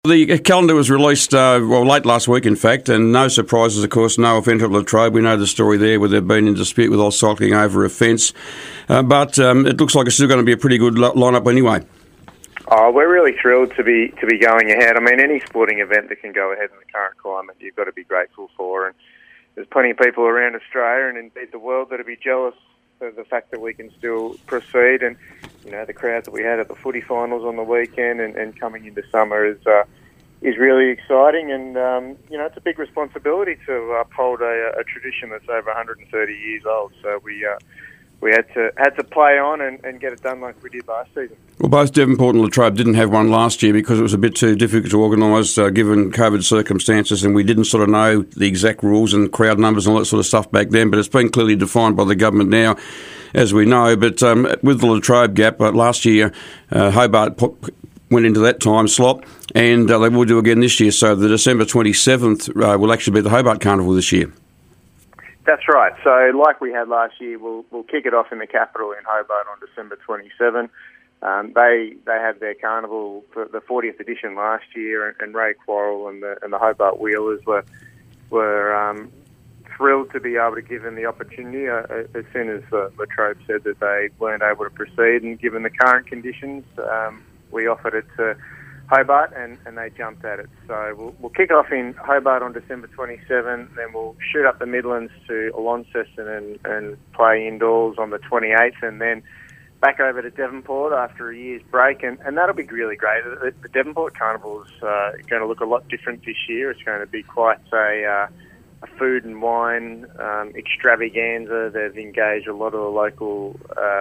The calendar was released, late last week, in fact, and no surprises, of course. No event at Latrobe. We know the story there where they've been in dispute with AusCycling over a fence. But it looks like it's still going to be a pretty good lineup anyway. Oh, we're really thrilled to be going ahead. I mean, any sporting event that can go ahead in the current climate, you've got to be grateful for. And there's plenty of people around Australia and indeed the world that will be jealous of the fact that we can still proceed. And, you know, the crowds that we had at the footy finals on the weekend and coming into summer is really exciting. And, you know, it's a big responsibility to uphold a tradition that's over 130 years old. So we had to play on and get it done like we did last season. Well, both Devonport and Latrobe didn't have one last year because it was a bit too difficult to organise given COVID circumstances, and we didn't sort of know the exact rules and crowd numbers and all that sort of stuff back then. But it's been clearly defined by the government now, as we know. But with the Latrobe gap, last year Hobart went into that time slot, and they will do again this year. So the December 27th will actually be the Hobart Carnival this year. That's right. So like we had last year, we'll kick it off in the capital in Hobart on December 27. They had their carnival for the 40th edition last year, and Ray Quarrell and the Hobart Wheelers were thrilled to be able to give them the opportunity as soon as Latrobe said that they weren't able to proceed, and given the current conditions, we offered it to Hobart, and they jumped at it. So we'll kick off in Hobart on December 27, then we'll shoot up the Midlands to Launceston and play indoors on the 28th, and then back over to Devonport after a year's break, and that'll be really great. The Devonport Carnival is going to look a lot different this year. It's going to be quite a food and wine extravaganza. They've engaged a lot of the local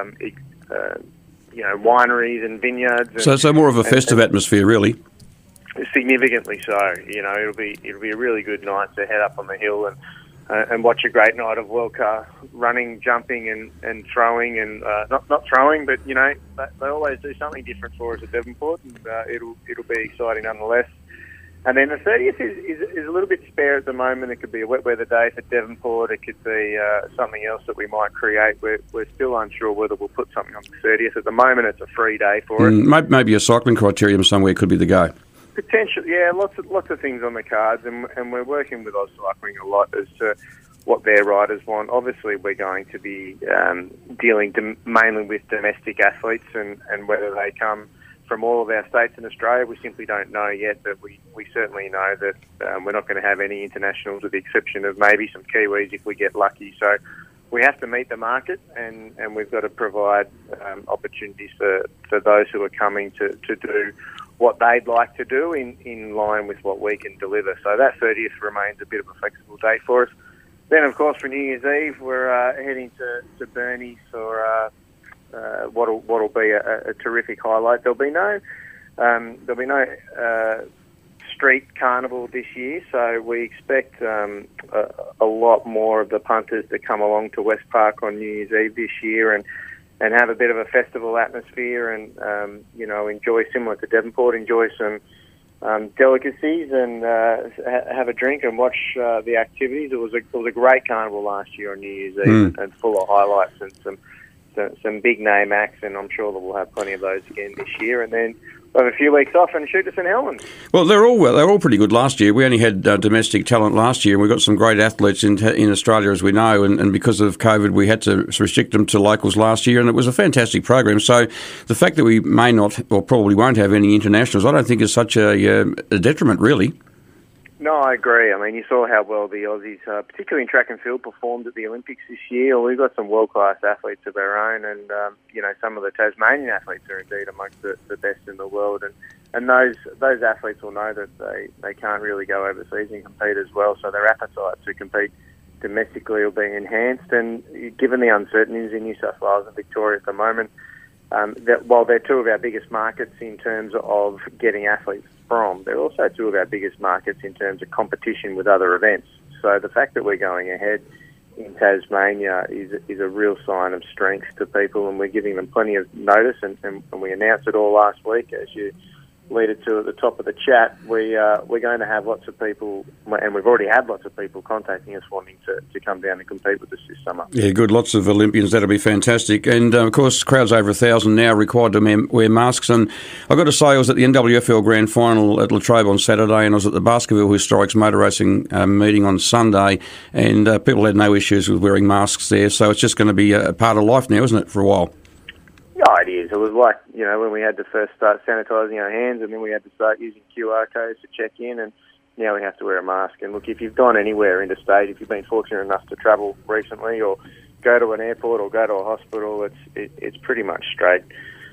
wineries and vineyards. So more of a festive atmosphere, really. Significantly so. You know, it'll be a really good night to head up on the hill and watch a great night of World Cup running, jumping, and throwing, and not throwing, but you know they always do something different for us at Devonport, and it'll be exciting nonetheless. And then the 30th is a little bit spare at the moment. It could be a wet weather day for Devonport. It could be something else that we might create. We're still unsure whether we'll put something on the 30th. At the moment, it's a free day for it. Maybe a cycling criterium somewhere could be the go. Potentially, yeah. Lots of things on the cards, and we're working with AusCycling a lot as to what their riders want. Obviously, we're going to be dealing mainly with domestic athletes, and whether they come from all of our states in Australia, we simply don't know yet, but we certainly know that we're not going to have any internationals with the exception of maybe some Kiwis if we get lucky. So we have to meet the market, and we've got to provide opportunities for those who are coming to do what they'd like to do in line with what we can deliver. So that 30th remains a bit of a flexible date for us. Then, of course, for New Year's Eve, we're heading to Burnie for what'll be a terrific highlight. There'll be no street carnival this year, so we expect a lot more of the punters to come along to West Park on New Year's Eve this year and have a bit of a festival atmosphere and enjoy, similar to Devonport, enjoy some delicacies and have a drink and watch the activities. It was a great carnival last year on New Year's Eve and full of highlights and some big name acts, and I'm sure that we'll have plenty of those again this year. And then we'll have a few weeks off and shoot to St Helens. Well, they're all pretty good last year. We only had domestic talent last year, and we got some great athletes in Australia, as we know. And because of COVID, we had to restrict them to locals last year, and it was a fantastic program. So the fact that we may not, or probably won't have any internationals, I don't think is such a detriment, really. No, I agree. I mean, you saw how well the Aussies, particularly in track and field, performed at the Olympics this year. We've got some world-class athletes of our own, and some of the Tasmanian athletes are indeed amongst the best in the world. And those athletes will know that they can't really go overseas and compete as well, so their appetite to compete domestically will be enhanced. And given the uncertainties in New South Wales and Victoria at the moment, that while they're two of our biggest markets in terms of getting athletes from, they're also two of our biggest markets in terms of competition with other events. So the fact that we're going ahead in Tasmania is a real sign of strength to people, and we're giving them plenty of notice, and we announced it all last week, as you alluded to at the top of the chat, we're going to have lots of people, and we've already had lots of people contacting us wanting to come down and compete with us this summer. Yeah, good. Lots of Olympians. That'll be fantastic. And, of course, crowds over 1,000 now required to wear masks. And I've got to say, I was at the NWFL Grand Final at Latrobe on Saturday, and I was at the Baskerville Historics Motor Racing meeting on Sunday, and people had no issues with wearing masks there. So it's just going to be a part of life now, isn't it, for a while? Yeah, it is. It was like, when we had to first start sanitising our hands, and then we had to start using QR codes to check in, and now we have to wear a mask. And look, if you've gone anywhere interstate, if you've been fortunate enough to travel recently or go to an airport or go to a hospital, it's pretty much straight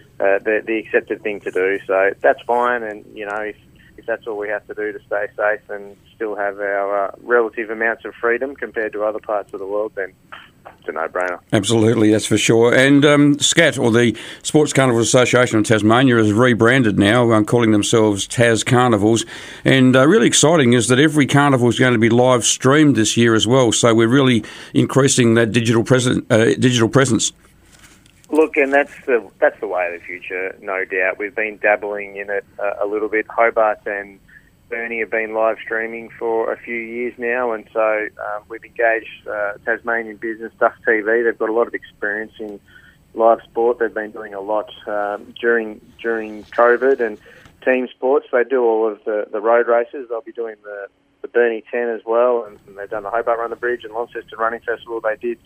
the accepted thing to do. So that's fine, and, if that's all we have to do to stay safe and still have our relative amounts of freedom compared to other parts of the world, then it's a no-brainer. Absolutely, that's for sure. And SCAT, or the Sports Carnivals Association of Tasmania, is rebranded now, calling themselves Tas Carnivals. And really exciting is that every carnival is going to be live streamed this year as well. So we're really increasing that digital presence. Look, and that's the way of the future, no doubt. We've been dabbling in it a little bit. Hobart and Burnie have been live streaming for a few years now, and so we've engaged Tasmanian Business Stuff TV. They've got a lot of experience in live sport. They've been doing a lot during COVID and team sports. They do all of the road races. They'll be doing the Burnie 10 as well, and they've done the Hobart Run the Bridge and Launceston Running Festival. They did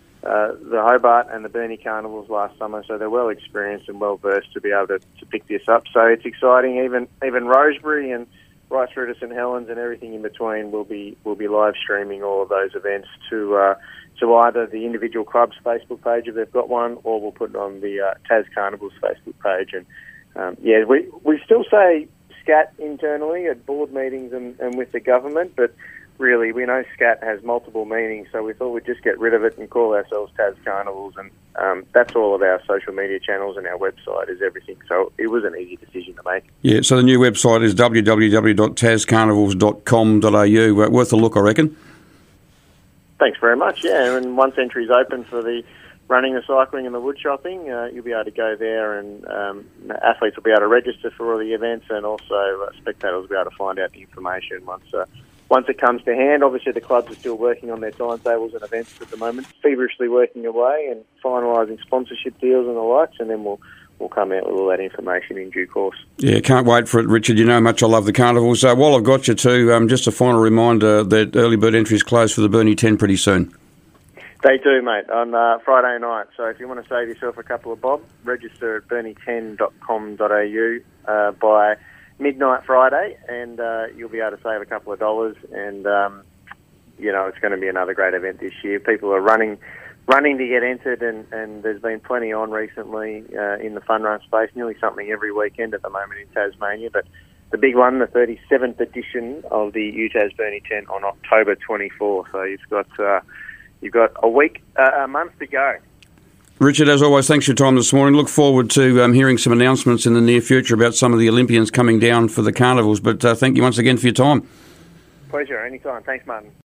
the Hobart and the Burnie Carnivals last summer, so they're well experienced and well versed to be able to pick this up. So it's exciting. Even Rosebery and right through to St Helens and everything in between will be live streaming all of those events to either the individual club's Facebook page if they've got one, or we'll put it on the Tas Carnivals Facebook page. And we still say SCAT internally at board meetings and with the government, but really, we know SCAT has multiple meanings, so we thought we'd just get rid of it and call ourselves Tas Carnivals, and that's all of our social media channels, and our website is everything. So it was an easy decision to make. Yeah, so the new website is www.tascarnivals.com.au. Worth a look, I reckon. Thanks very much, yeah, and once entry's open for the running, the cycling and the wood shopping, you'll be able to go there, and athletes will be able to register for all the events, and also spectators will be able to find out the information once it comes to hand. Obviously, the clubs are still working on their timetables and events at the moment, feverishly working away and finalising sponsorship deals and the likes, and then we'll come out with all that information in due course. Yeah, can't wait for it, Richard. You know how much I love the carnivals. While I've got you too, just a final reminder that early bird entries close for the Burnie 10 pretty soon. They do, mate, on Friday night. So if you want to save yourself a couple of bob, register at burnie10.com.au by midnight Friday, and you'll be able to save a couple of dollars. And it's going to be another great event this year. People are running to get entered, and there's been plenty on recently in the fun run space. Nearly something every weekend at the moment in Tasmania. But the big one, the 37th edition of the UTAS Burnie 10 on October 24. So you've got a month to go. Richard, as always, thanks for your time this morning. Look forward to hearing some announcements in the near future about some of the Olympians coming down for the carnivals. But thank you once again for your time. Pleasure, anytime. Thanks, Martin.